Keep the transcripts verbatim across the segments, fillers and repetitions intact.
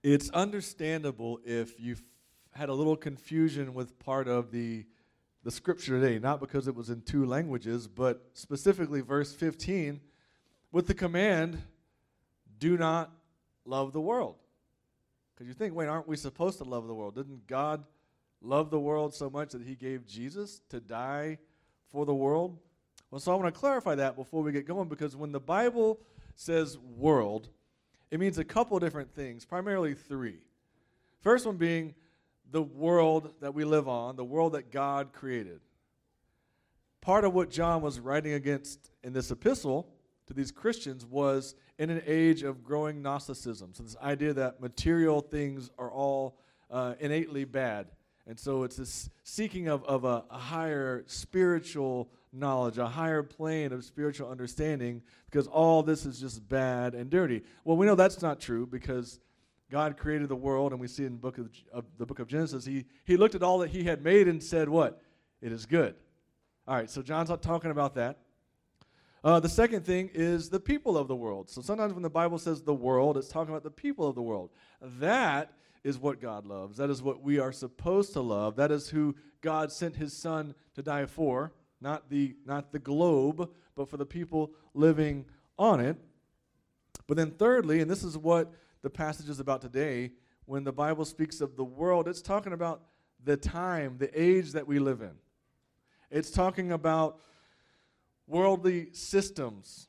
It's understandable if you've had a little confusion with part of the the scripture today, not because it was in two languages, but specifically verse fifteen with the command, do not love the world. Because you think, wait, aren't we supposed to love the world? Didn't God love the world so much that he gave Jesus to die for the world? Well, so I want to clarify that before we get going, because when the Bible says world, it means a couple different things, primarily three. First one being the world that we live on, the world that God created. Part of what John was writing against in this epistle to these Christians was in an age of growing Gnosticism. So this idea that material things are all uh, innately bad. And so it's this seeking of, of a, a higher spiritual knowledge, a higher plane of spiritual understanding, because all this is just bad and dirty. Well, we know that's not true, because God created the world, and we see in the book of, of the book of Genesis, he, he looked at all that he had made and said, what? It is good. All right, so John's not talking about that. Uh, the second thing is the people of the world. So sometimes when the Bible says the world, it's talking about the people of the world. That is what God loves. That is what we are supposed to love. That is who God sent his son to die for, not the not the globe, but for the people living on it. But then thirdly, and this is what the passage is about today, when the Bible speaks of the world, it's talking about the time, the age that we live in. It's talking about worldly systems,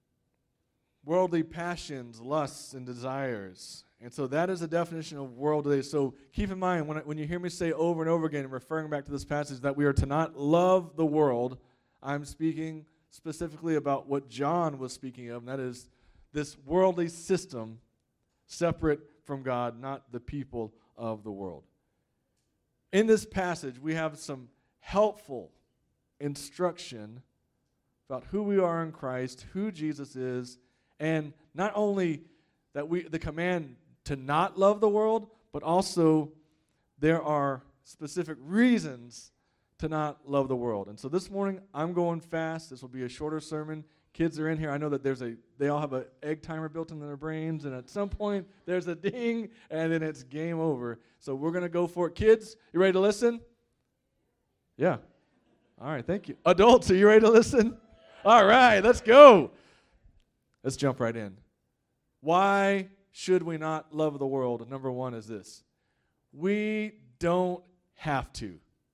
worldly passions, lusts, and desires. And so that is the definition of world today. So keep in mind, when, when you hear me say over and over again, referring back to this passage, that we are to not love the world, I'm speaking specifically about what John was speaking of, and that is this worldly system separate from God, not the people of the world. In this passage, we have some helpful instruction about who we are in Christ, who Jesus is, and not only that we the command to not love the world, but also there are specific reasons to not love the world. And so this morning, I'm going fast. This will be a shorter sermon. Kids are in here. I know that there's a they all have an egg timer built into their brains, and at some point, there's a ding, and then it's game over. So we're going to go for it. Kids, you ready to listen? Yeah. All right, thank you. Adults, are you ready to listen? All right, let's go. Let's jump right in. Why should we not love the world? Number one is this. We don't have to.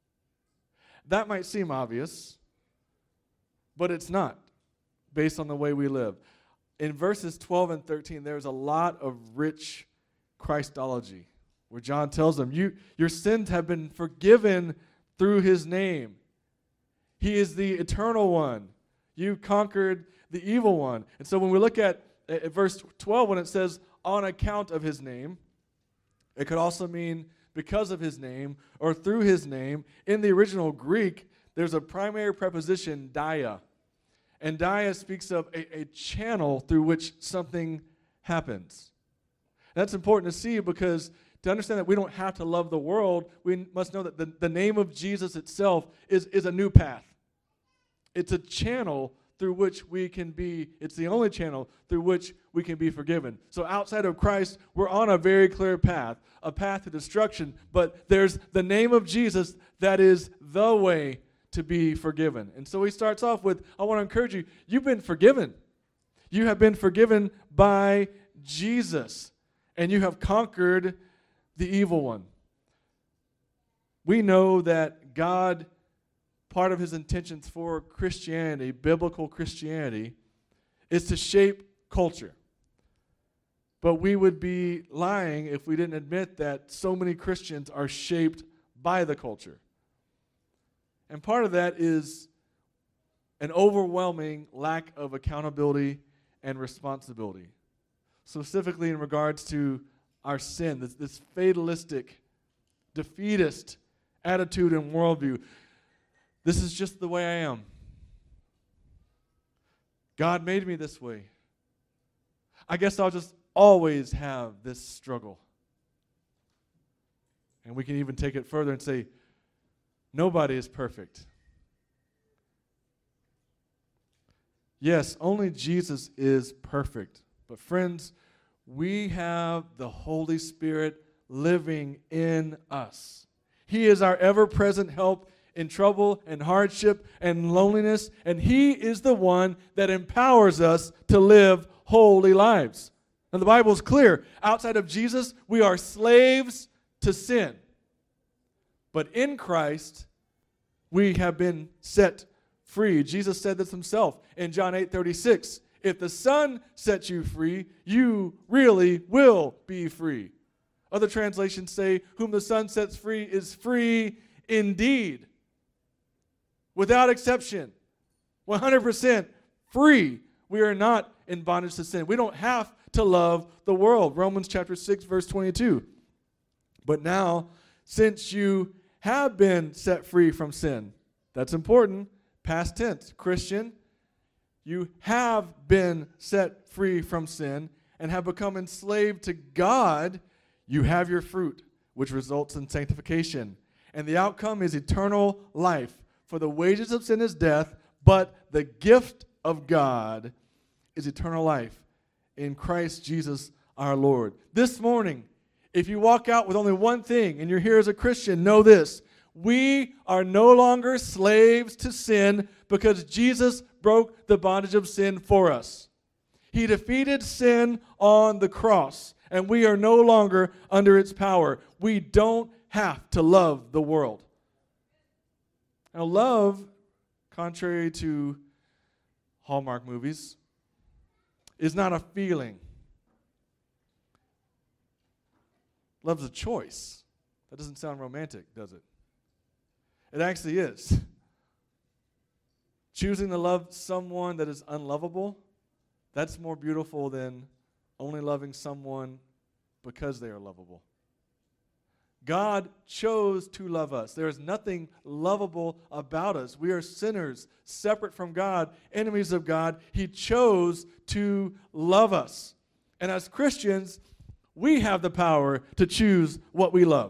That might seem obvious, but it's not, based on the way we live. In verses twelve and thirteen, there's a lot of rich Christology, where John tells them, you, your sins have been forgiven through his name. He is the eternal one. You conquered the evil one. And so when we look at, at verse twelve, when it says, on account of his name, it could also mean because of his name or through his name. In the original Greek, there's a primary preposition, dia. And dia speaks of a, a channel through which something happens. That's important to see, because to understand that we don't have to love the world, we must know that the, the name of Jesus itself is, is a new path. It's a channel through which we can be, it's the only channel through which we can be forgiven. So outside of Christ, we're on a very clear path, a path to destruction, but there's the name of Jesus that is the way to be forgiven. And so he starts off with, I want to encourage you, you've been forgiven. You have been forgiven by Jesus, and you have conquered the evil one. We know that God, part of his intentions for Christianity, biblical Christianity, is to shape culture. But we would be lying if we didn't admit that so many Christians are shaped by the culture. And part of that is an overwhelming lack of accountability and responsibility, specifically in regards to our sin, this, this fatalistic, defeatist attitude and worldview. This is just the way I am. God made me this way. I guess I'll just always have this struggle. And we can even take it further and say, nobody is perfect. Yes, only Jesus is perfect. But friends, we have the Holy Spirit living in us. He is our ever-present help in trouble and hardship and loneliness, and He is the one that empowers us to live holy lives. And the Bible is clear. Outside of Jesus, we are slaves to sin. But in Christ, we have been set free. Jesus said this himself in John eight thirty-six. If the Son sets you free, you really will be free. Other translations say, whom the Son sets free is free indeed. Without exception. one hundred percent free. We are not in bondage to sin. We don't have to love the world. Romans chapter six, verse twenty-two. But now, since you have been set free from sin, that's important. Past tense. Christian, you have been set free from sin and have become enslaved to God. You have your fruit, which results in sanctification. And the outcome is eternal life. For the wages of sin is death, but the gift of God is eternal life in Christ Jesus our Lord. This morning, if you walk out with only one thing and you're here as a Christian, know this. We are no longer slaves to sin because Jesus broke the bondage of sin for us. He defeated sin on the cross, and we are no longer under its power. We don't have to love the world. Now, love, contrary to Hallmark movies, is not a feeling. Love's a choice. That doesn't sound romantic, does it? It actually is. Choosing to love someone that is unlovable, that's more beautiful than only loving someone because they are lovable. God chose to love us. There is nothing lovable about us. We are sinners, separate from God, enemies of God. He chose to love us. And as Christians, we have the power to choose what we love.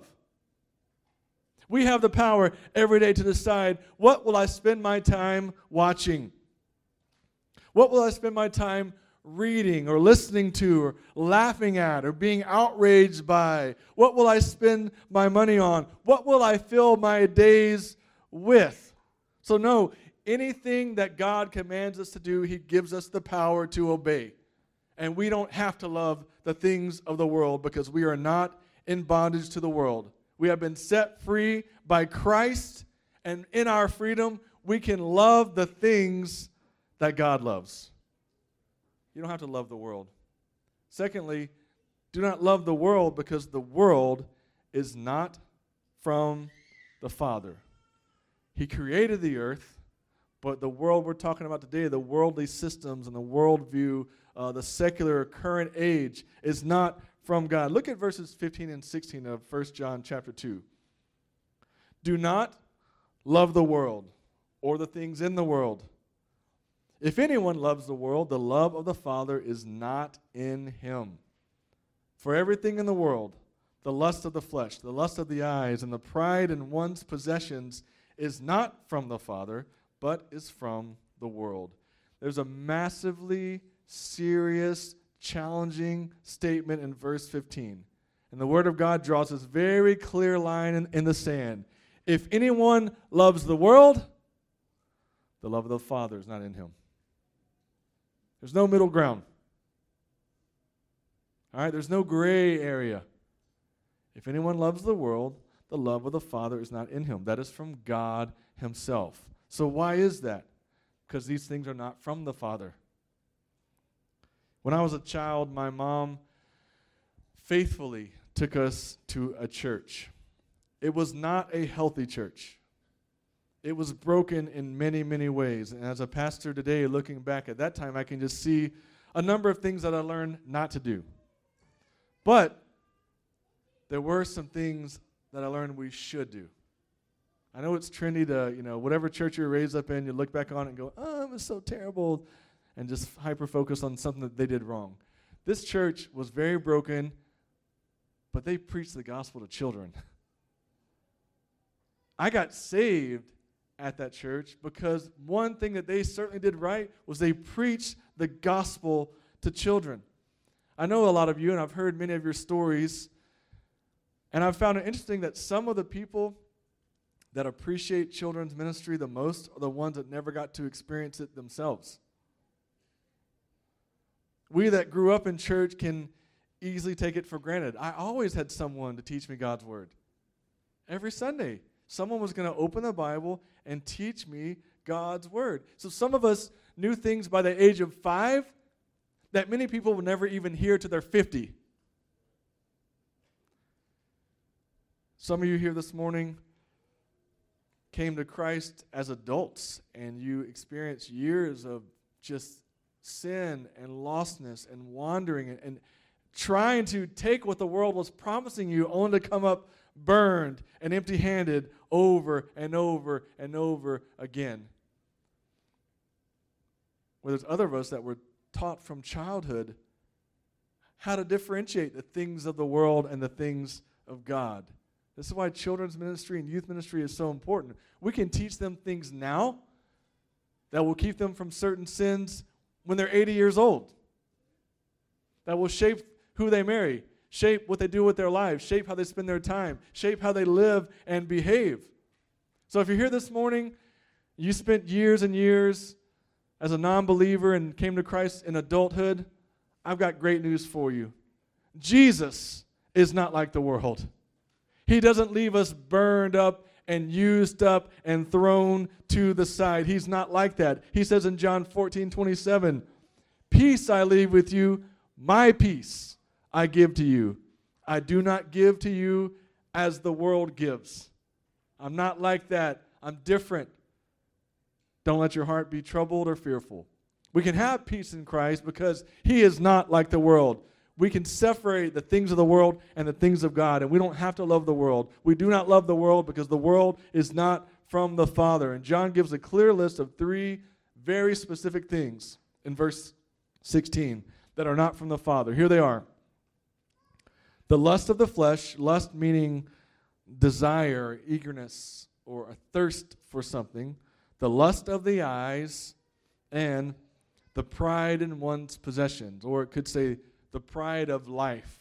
We have the power every day to decide, what will I spend my time watching? What will I spend my time reading or listening to or laughing at or being outraged by? What will I spend my money on? What will I fill my days with? So no, anything that God commands us to do, He gives us the power to obey. And we don't have to love the things of the world because we are not in bondage to the world. We have been set free by Christ, and in our freedom, we can love the things that God loves. You don't have to love the world. Secondly, do not love the world because the world is not from the Father. He created the earth, but the world we're talking about today, the worldly systems and the worldview, uh, the secular current age, is not from God. Look at verses fifteen and sixteen of First John chapter two. Do not love the world or the things in the world. If anyone loves the world, the love of the Father is not in him. For everything in the world, the lust of the flesh, the lust of the eyes, and the pride in one's possessions is not from the Father, but is from the world. There's a massively serious, challenging statement in verse fifteen. And the Word of God draws this very clear line in, in the sand. If anyone loves the world, the love of the Father is not in him. There's no middle ground. All right, there's no gray area. If anyone loves the world, the love of the Father is not in him. That is from God Himself. So why is that? Because these things are not from the Father. When I was a child, my mom faithfully took us to a church. It was not a healthy church. It was broken in many, many ways. And as a pastor today, looking back at that time, I can just see a number of things that I learned not to do. But there were some things that I learned we should do. I know it's trendy to, you know, whatever church you're raised up in, you look back on it and go, oh, it was so terrible, and just hyper-focus on something that they did wrong. This church was very broken, but they preached the gospel to children. I got saved at that church because one thing that they certainly did right was they preached the gospel to children. I know a lot of you, and I've heard many of your stories, and I've found it interesting that some of the people that appreciate children's ministry the most are the ones that never got to experience it themselves. We that grew up in church can easily take it for granted. I always had someone to teach me God's word. Every Sunday, someone was going to open the Bible and teach me God's word. So some of us knew things by the age of five that many people will never even hear till they're fifty. Some of you here this morning came to Christ as adults, and you experienced years of just sin and lostness and wandering and, and trying to take what the world was promising you, only to come up burned and empty-handed over and over and over again. Where there's other of us that were taught from childhood how to differentiate the things of the world and the things of God. This is why children's ministry and youth ministry is so important. We can teach them things now that will keep them from certain sins when they're eighty years old. That will shape who they marry, shape what they do with their lives, shape how they spend their time, shape how they live and behave. So if you're here this morning, you spent years and years as a non-believer and came to Christ in adulthood, I've got great news for you. Jesus is not like the world. He doesn't leave us burned up and used up and thrown to the side. He's not like that. He says in John fourteen twenty-seven, "Peace I leave with you, my peace I give to you. I do not give to you as the world gives." I'm not like that. I'm different. Don't let your heart be troubled or fearful. We can have peace in Christ because he is not like the world. We can separate the things of the world and the things of God, and we don't have to love the world. We do not love the world because the world is not from the Father. And John gives a clear list of three very specific things in verse sixteen that are not from the Father. Here they are. The lust of the flesh, lust meaning desire, eagerness, or a thirst for something. The lust of the eyes, and the pride in one's possessions, or it could say the pride of life.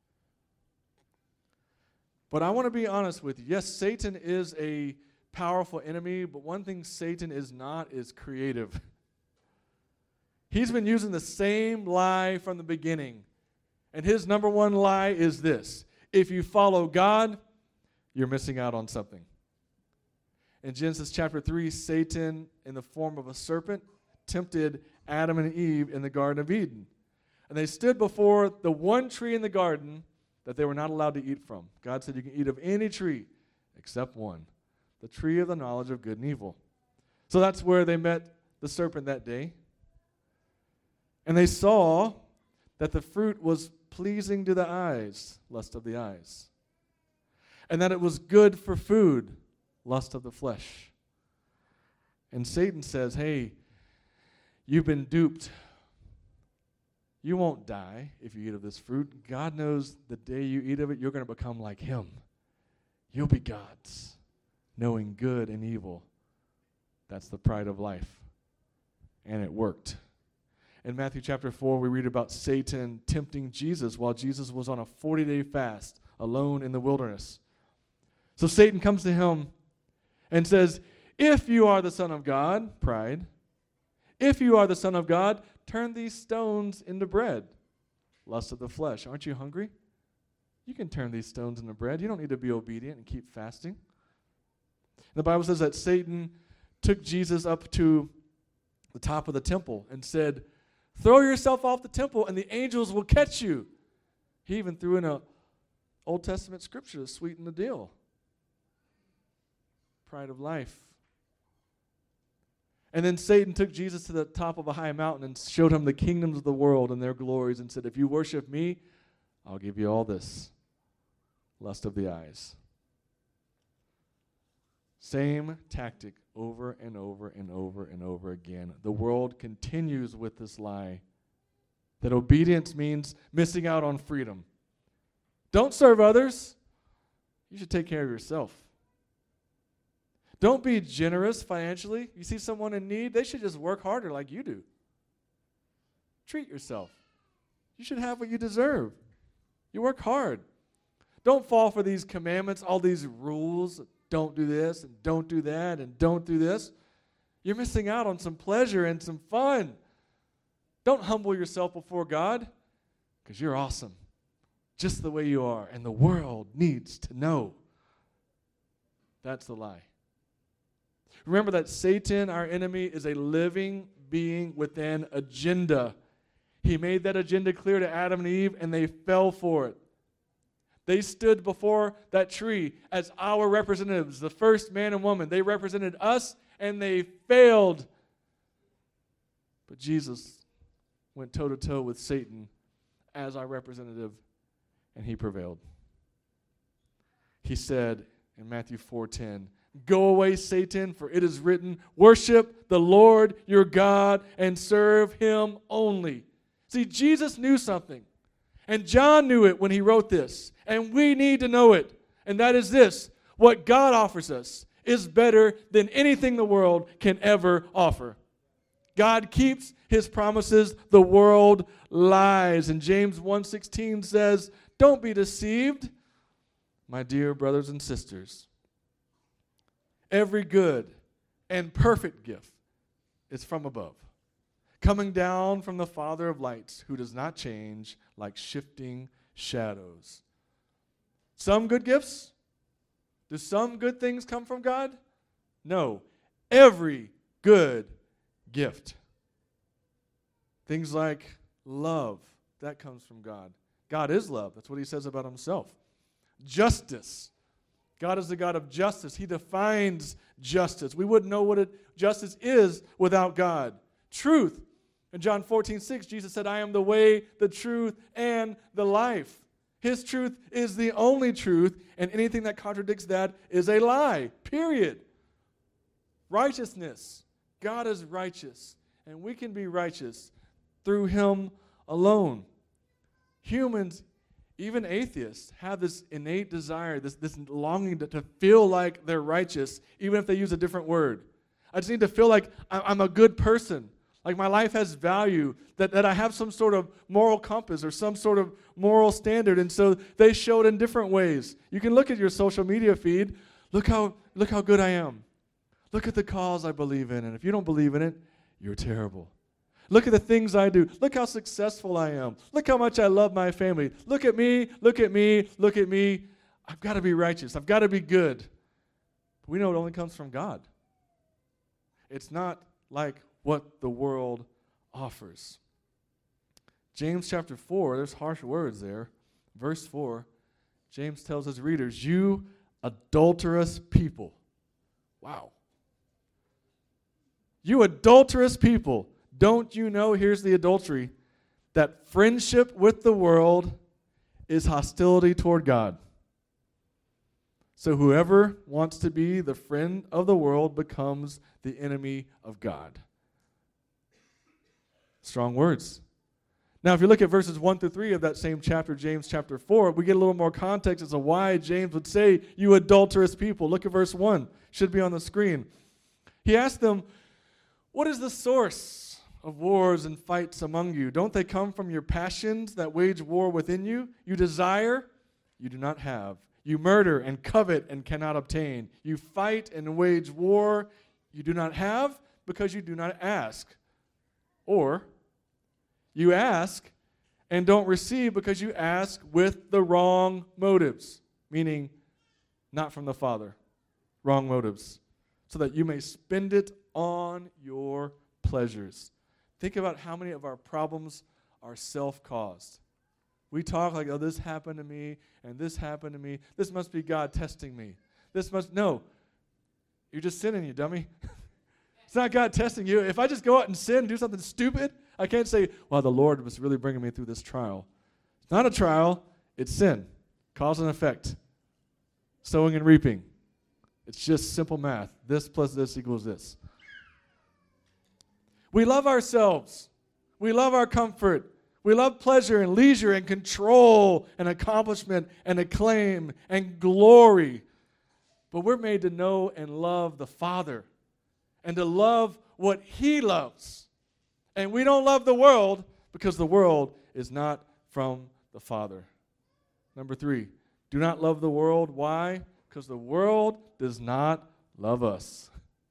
But I want to be honest with you. Yes, Satan is a powerful enemy, but one thing Satan is not is creative. He's been using the same lie from the beginning. And his number one lie is this: if you follow God, you're missing out on something. In Genesis chapter three, Satan, in the form of a serpent, tempted Adam and Eve in the Garden of Eden. And they stood before the one tree in the garden that they were not allowed to eat from. God said you can eat of any tree except one, the tree of the knowledge of good and evil. So that's where they met the serpent that day. And they saw that the fruit was pleasing to the eyes, lust of the eyes, and that it was good for food, lust of the flesh. And Satan says, hey, you've been duped. You won't die if you eat of this fruit. God knows the day you eat of it, you're going to become like him. You'll be gods, knowing good and evil. That's the pride of life. And it worked. In Matthew chapter four, we read about Satan tempting Jesus while Jesus was on a forty-day fast, alone in the wilderness. So Satan comes to him and says, if you are the Son of God, pride, if you are the Son of God, turn these stones into bread, lust of the flesh. Aren't you hungry? You can turn these stones into bread. You don't need to be obedient and keep fasting. The Bible says that Satan took Jesus up to the top of the temple and said, throw yourself off the temple and the angels will catch you. He even threw in an Old Testament scripture to sweeten the deal. Pride of life. And then Satan took Jesus to the top of a high mountain and showed him the kingdoms of the world and their glories and said, if you worship me, I'll give you all this. Lust of the eyes. Same tactic over and over and over and over again. The world continues with this lie that obedience means missing out on freedom. Don't serve others. You should take care of yourself. Don't be generous financially. You see someone in need, they should just work harder like you do. Treat yourself. You should have what you deserve. You work hard. Don't fall for these commandments, all these rules. Don't do this and don't do that and don't do this. You're missing out on some pleasure and some fun. Don't humble yourself before God because you're awesome just the way you are, and the world needs to know. That's the lie. Remember that Satan, our enemy, is a living being with an agenda. He made that agenda clear to Adam and Eve, and they fell for it. They stood before that tree as our representatives, the first man and woman. They represented us, and they failed. But Jesus went toe-to-toe with Satan as our representative, and he prevailed. He said in Matthew four ten, "Go away, Satan, for it is written, worship the Lord your God and serve him only." See, Jesus knew something. And John knew it when he wrote this. And we need to know it. And that is this: what God offers us is better than anything the world can ever offer. God keeps his promises. The world lies. And James one sixteen says, "Don't be deceived, my dear brothers and sisters. Every good and perfect gift is from above, coming down from the Father of lights, who does not change like shifting shadows." Some good gifts? Do some good things come from God? No. Every good gift. Things like love, that comes from God. God is love. That's what he says about himself. Justice. God is the God of justice. He defines justice. We wouldn't know what it, justice is without God. Truth. In John fourteen six, Jesus said, "I am the way, the truth, and the life." His truth is the only truth, and anything that contradicts that is a lie, period. Righteousness. God is righteous, and we can be righteous through him alone. Humans, even atheists, have this innate desire, this, this longing to, to feel like they're righteous, even if they use a different word. I just need to feel like I'm a good person. Like my life has value, that, that I have some sort of moral compass or some sort of moral standard. And so they show it in different ways. You can look at your social media feed. Look how, look how good I am. Look at the cause I believe in. And if you don't believe in it, you're terrible. Look at the things I do. Look how successful I am. Look how much I love my family. Look at me, look at me, look at me. I've got to be righteous. I've got to be good. But we know it only comes from God. It's not like what the world offers. James chapter four, there's harsh words there. Verse four, James tells his readers, "You adulterous people." Wow. "You adulterous people, don't you know," here's the adultery, "that friendship with the world is hostility toward God? So whoever wants to be the friend of the world becomes the enemy of God." Strong words. Now, if you look at verses one through three of that same chapter, James chapter four, we get a little more context as to why James would say, "You adulterous people." Look at verse one. Should be on the screen. He asked them, "What is the source of wars and fights among you? Don't they come from your passions that wage war within you? You desire, you do not have. You murder and covet and cannot obtain. You fight and wage war, you do not have because you do not ask. Or you ask and don't receive because you ask with the wrong motives," meaning not from the Father, wrong motives, "so that you may spend it on your pleasures." Think about how many of our problems are self-caused. We talk like, "Oh, this happened to me, and this happened to me. This must be God testing me. This must," no. You're just sinning, you dummy. It's not God testing you. If I just go out and sin and do something stupid, I can't say, "Well, the Lord was really bringing me through this trial." It's not a trial. It's sin. Cause and effect. Sowing and reaping. It's just simple math. This plus this equals this. We love ourselves. We love our comfort. We love pleasure and leisure and control and accomplishment and acclaim and glory. But we're made to know and love the Father and to love what he loves. And we don't love the world because the world is not from the Father. Number three, do not love the world. Why? Because the world does not love us.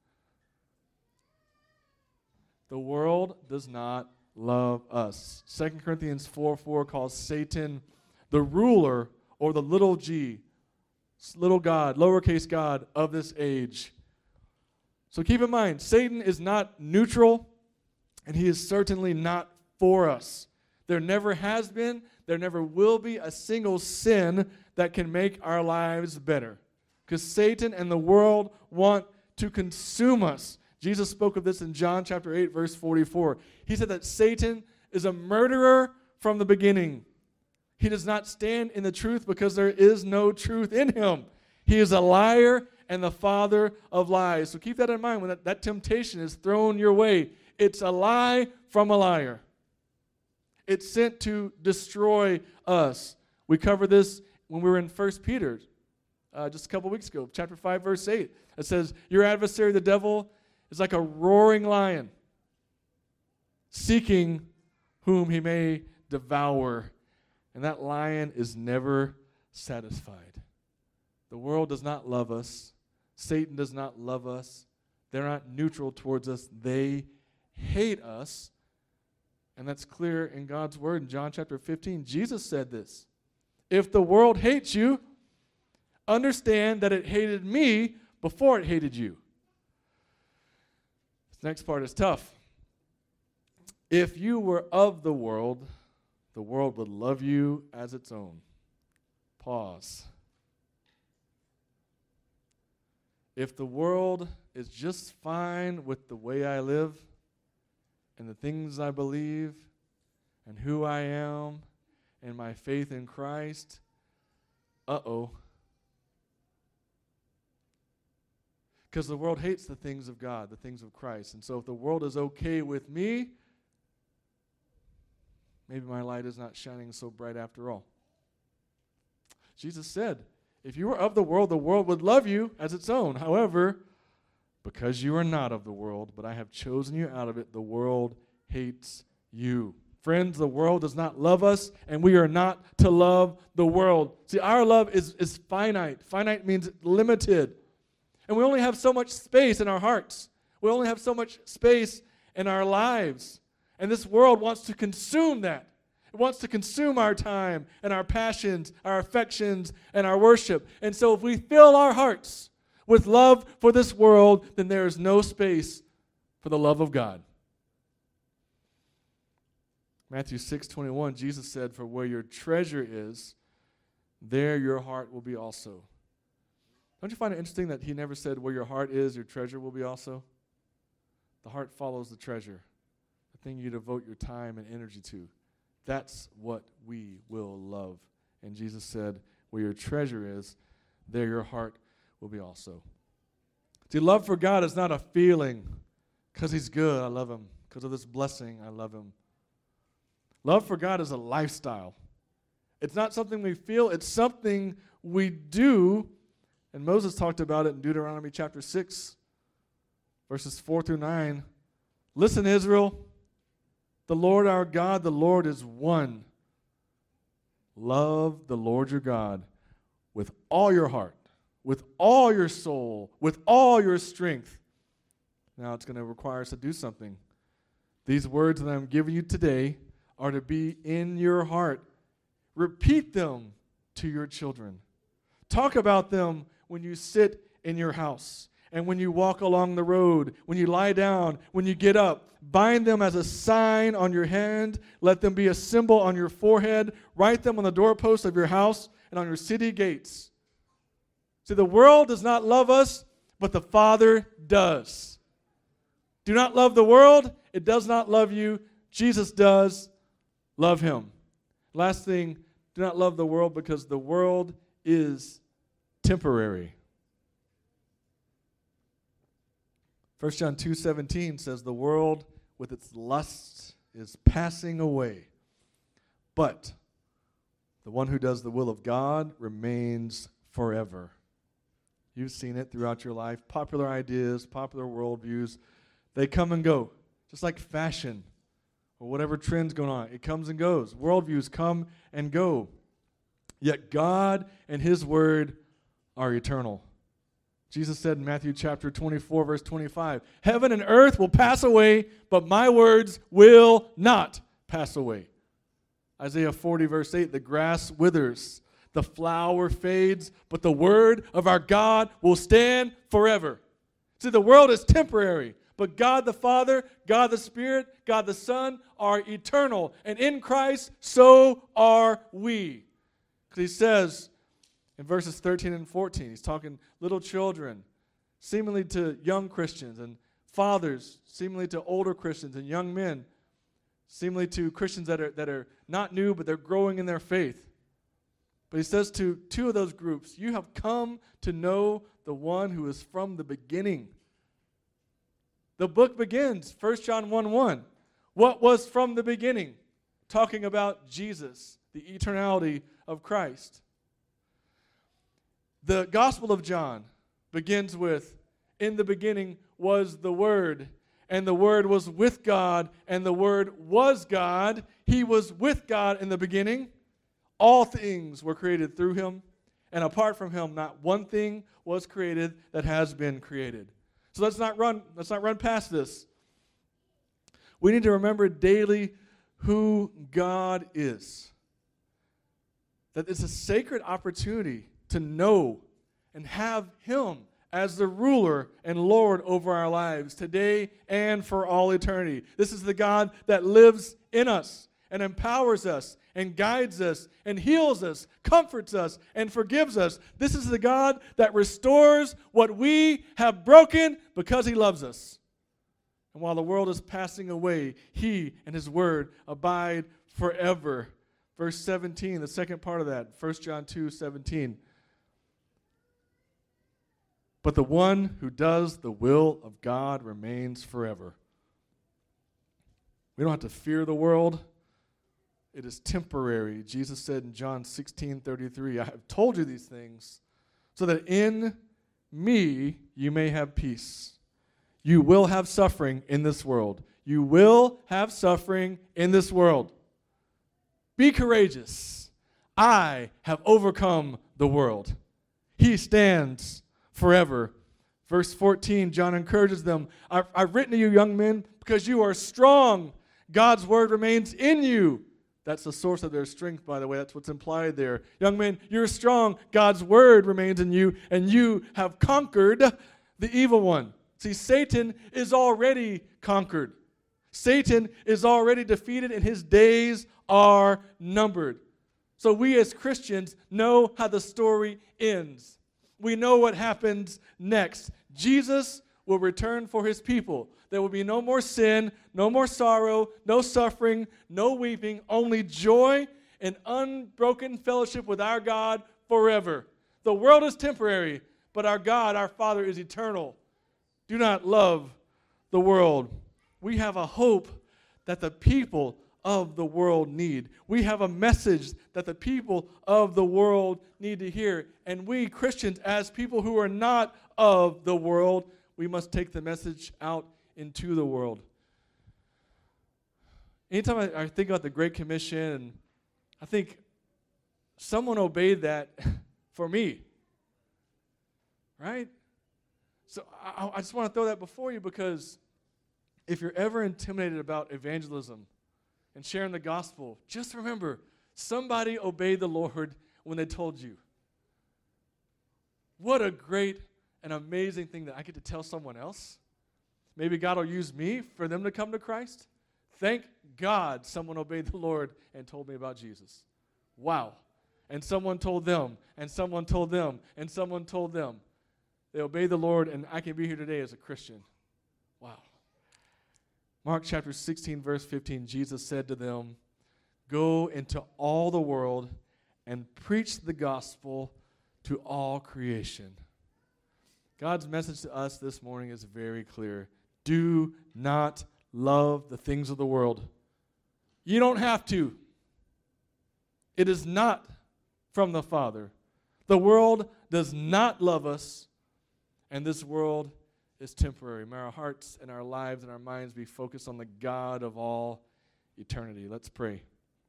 The world does not love us. Second Corinthians four four calls Satan the ruler, or the little g, little god, lowercase god of this age. So keep in mind, Satan is not neutral, and he is certainly not for us. There never has been, there never will be a single sin that can make our lives better. Because Satan and the world want to consume us. Jesus spoke of this in John chapter eight, verse forty-four. He said that Satan is a murderer from the beginning. He does not stand in the truth because there is no truth in him. He is a liar and the father of lies. So keep that in mind when that, that temptation is thrown your way. It's a lie from a liar. It's sent to destroy us. We covered this when we were in First Peter uh, just a couple weeks ago, chapter five, verse eight. It says, your adversary, the devil, is like a roaring lion, seeking whom he may devour. And that lion is never satisfied. The world does not love us. Satan does not love us. They're not neutral towards us. They hate us. And that's clear in God's word in John chapter fifteen. Jesus said this. If the world hates you, understand that it hated me before it hated you. This next part is tough. If you were of the world, the world would love you as its own. Pause. If the world is just fine with the way I live and the things I believe and who I am and my faith in Christ, uh-oh. Because the world hates the things of God, the things of Christ. And so if the world is okay with me, maybe my light is not shining so bright after all. Jesus said, if you were of the world, the world would love you as its own. However, because you are not of the world, but I have chosen you out of it, the world hates you. Friends, the world does not love us, and we are not to love the world. See, our love is, is finite. Finite means limited. And we only have so much space in our hearts. We only have so much space in our lives. And this world wants to consume that. It wants to consume our time and our passions, our affections, and our worship. And so if we fill our hearts with love for this world, then there is no space for the love of God. Matthew six twenty-one, Jesus said, for where your treasure is, there your heart will be also. Don't you find it interesting that he never said where your heart is, your treasure will be also? The heart follows the treasure. Thing you devote your time and energy to. That's what we will love. And Jesus said, where your treasure is, there your heart will be also. See, love for God is not a feeling. Because he's good, I love him. Because of this blessing, I love him. Love for God is a lifestyle. It's not something we feel, it's something we do. And Moses talked about it in Deuteronomy chapter six, verses four through nine. Listen, Israel. The Lord our God, the Lord is one. Love the Lord your God with all your heart, with all your soul, with all your strength. Now it's going to require us to do something. These words that I'm giving you today are to be in your heart. Repeat them to your children. Talk about them when you sit in your house and when you walk along the road, when you lie down, when you get up. Bind them as a sign on your hand. Let them be a symbol on your forehead. Write them on the doorposts of your house and on your city gates. See, the world does not love us, but the Father does. Do not love the world. It does not love you. Jesus does. Love him. Last thing, do not love the world because the world is temporary. First John two seventeen says, the world with its lusts is passing away, but the one who does the will of God remains forever. You've seen it throughout your life. Popular ideas, popular worldviews, they come and go, just like fashion. or whatever trend's going on. It comes and goes. Worldviews come and go. Yet God and his word are eternal. Jesus said in Matthew chapter twenty-four, verse twenty-five, heaven and earth will pass away, but my words will not pass away. Isaiah forty, verse eight, the grass withers, the flower fades, but the word of our God will stand forever. See, the world is temporary, but God the Father, God the Spirit, God the Son are eternal. And in Christ, so are we. Because he says in verses thirteen and fourteen, he's talking little children, seemingly to young Christians, and fathers, seemingly to older Christians, and young men, seemingly to Christians that are, that are not new, but they're growing in their faith. But he says to two of those groups, you have come to know the one who is from the beginning. The book begins, First John one one. What was from the beginning? Talking about Jesus, the eternality of Christ. The Gospel of John begins with, in the beginning was the Word, and the Word was with God, and the Word was God. He was with God in the beginning. All things were created through him, and apart from him, not one thing was created that has been created. So let's not run, let's not run past this. We need to remember daily who God is. That it's a sacred opportunity to know and have him as the ruler and Lord over our lives today and for all eternity. This is the God that lives in us and empowers us and guides us and heals us, comforts us, and forgives us. This is the God that restores what we have broken because he loves us. And while the world is passing away, he and his word abide forever. Verse seventeen, the second part of that, First John two seventeen. But the one who does the will of God remains forever. We don't have to fear the world. It is temporary. Jesus said in John sixteen thirty-three, I have told you these things so that in me you may have peace. You will have suffering in this world. You will have suffering in this world. Be courageous. I have overcome the world. He stands forever. Verse fourteen, John encourages them, I've, I've written to you, young men, because you are strong. God's word remains in you. That's the source of their strength, by the way. That's what's implied there. Young men, you're strong. God's word remains in you, and you have conquered the evil one. See, Satan is already conquered. Satan is already defeated, and his days are numbered. So we as Christians know how the story ends. We know what happens next. Jesus will return for his people. There will be no more sin, no more sorrow, no suffering, no weeping, only joy and unbroken fellowship with our God forever. The world is temporary, but our God, our Father, is eternal. Do not love the world. We have a hope that the people of the world need. We have a message that the people of the world need to hear. And we Christians, as people who are not of the world, we must take the message out into the world. Anytime I, I think about the Great Commission, and I think someone obeyed that for me, right? So I, I just want to throw that before you, because if you're ever intimidated about evangelism and sharing the gospel, just remember, somebody obeyed the Lord when they told you. What a great and amazing thing that I get to tell someone else. Maybe God will use me for them to come to Christ. Thank God someone obeyed the Lord and told me about Jesus. Wow. And someone told them, and someone told them, and someone told them. They obeyed the Lord, and I can be here today as a Christian. Wow. Mark chapter sixteen, verse fifteen, Jesus said to them, go into all the world and preach the gospel to all creation. God's message to us this morning is very clear. Do not love the things of the world. You don't have to. It is not from the Father. The world does not love us, and this world is temporary. May our hearts and our lives and our minds be focused on the God of all eternity. Let's pray.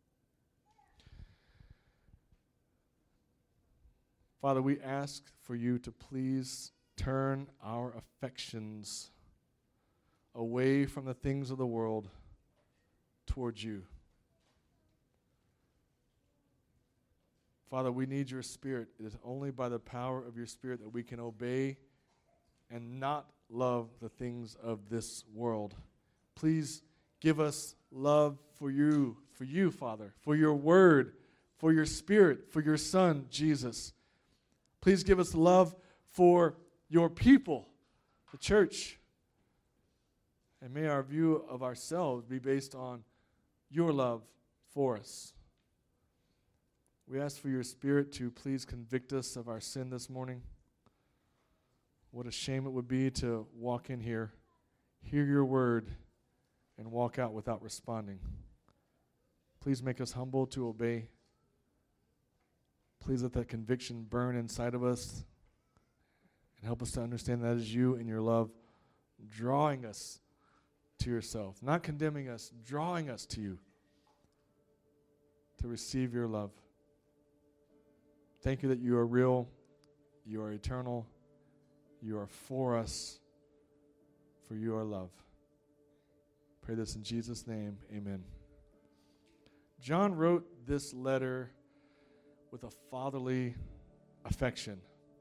Father, we ask for you to please turn our affections away from the things of the world towards you. Father, we need your Spirit. It is only by the power of your Spirit that we can obey and not love the things of this world. Please give us love for you, for you, Father, for your word, for your Spirit, for your Son, Jesus. Please give us love for your people, the church. And may our view of ourselves be based on your love for us. We ask for your Spirit to please convict us of our sin this morning. What a shame it would be to walk in here, hear your word, and walk out without responding. Please make us humble to obey. Please let that conviction burn inside of us and help us to understand that is you and your love drawing us to yourself, not condemning us, drawing us to you to receive your love. Thank you that you are real, you are eternal, you are for us, for you are love. Pray this in Jesus' name, amen. John wrote this letter with a fatherly affection.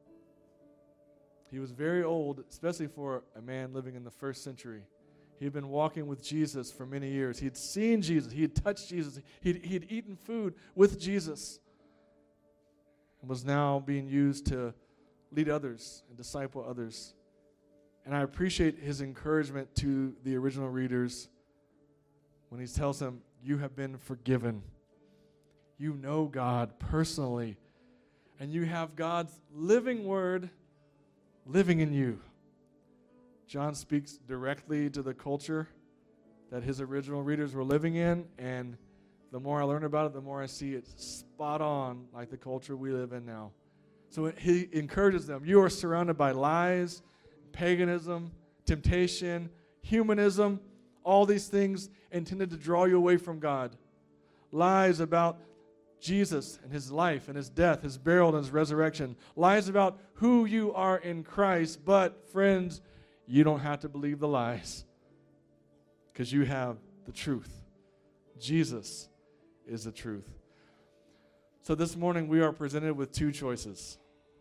He was very old, especially for a man living in the first century. He had been walking with Jesus for many years. He had seen Jesus. He had touched Jesus. He'd, he had eaten food with Jesus and was now being used to lead others and disciple others. And I appreciate his encouragement to the original readers when he tells them, you have been forgiven. You know God personally, and you have God's living word living in you. John speaks directly to the culture that his original readers were living in, and the more I learn about it, the more I see it spot on like the culture we live in now. So he encourages them. You are surrounded by lies, paganism, temptation, humanism, all these things intended to draw you away from God. Lies about Jesus and his life and his death, his burial and his resurrection. Lies about who you are in Christ. But, friends, you don't have to believe the lies because you have the truth. Jesus is the truth. So this morning we are presented with two choices.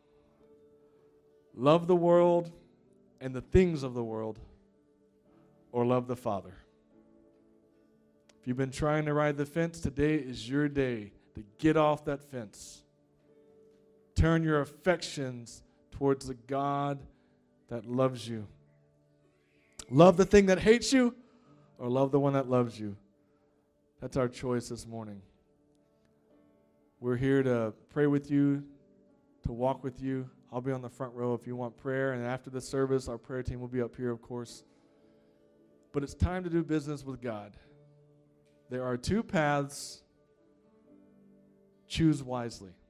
Love the world and the things of the world, or love the Father. If you've been trying to ride the fence, today is your day to get off that fence. Turn your affections towards the God that loves you. Love the thing that hates you, or love the one that loves you. That's our choice this morning. We're here to pray with you, to walk with you. I'll be on the front row if you want prayer, and after the service, our prayer team will be up here, of course. But it's time to do business with God. There are two paths. Choose wisely.